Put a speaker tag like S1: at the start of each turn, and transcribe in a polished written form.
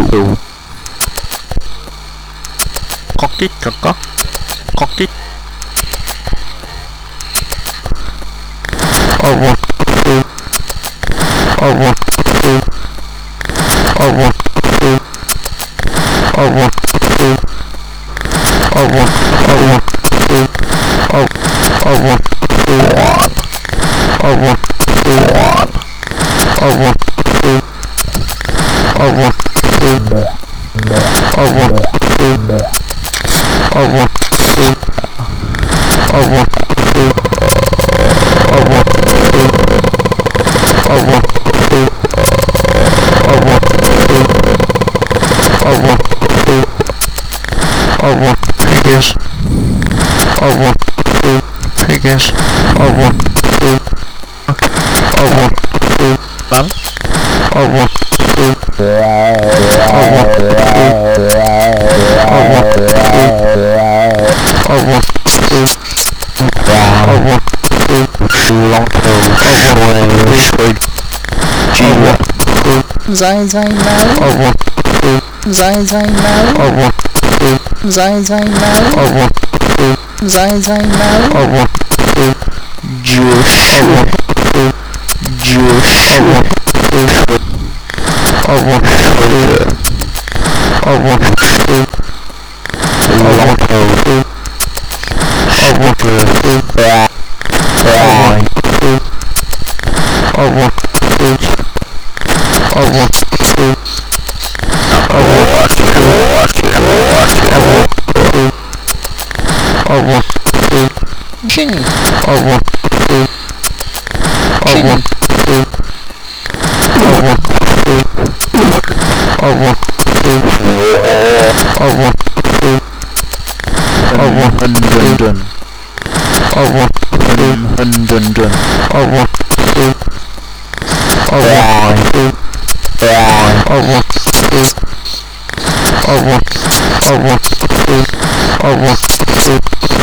S1: to. Cock it, cock. Cock it. I want to. I want to. I want to. I want to. I want to. I want to. I want to. I want to. I want to. I want to. I want to. I want to. I want to. I want to. I want to. I want to. I want to. I want piggies. I want to piggies. I want to. I want to. I want to. I want to. I want to. I want to. I want to. Long toes. I want to. Sweet. I want to.
S2: Zai now.
S1: I want to.
S2: Zai now.
S1: I want to.
S2: Zai now.
S1: I want to.
S2: Zai now.
S1: I want to. Juice. I want to. Juice. I want to. I want to. I want to. Long toes. I want to. I want to. I want to. I want to. I want to. I want to.
S2: Ginny.
S1: I want to. I want to. I want to. I want to. I want to. I want to. I want to. I want to. I want to. I want to. I want to. I want to.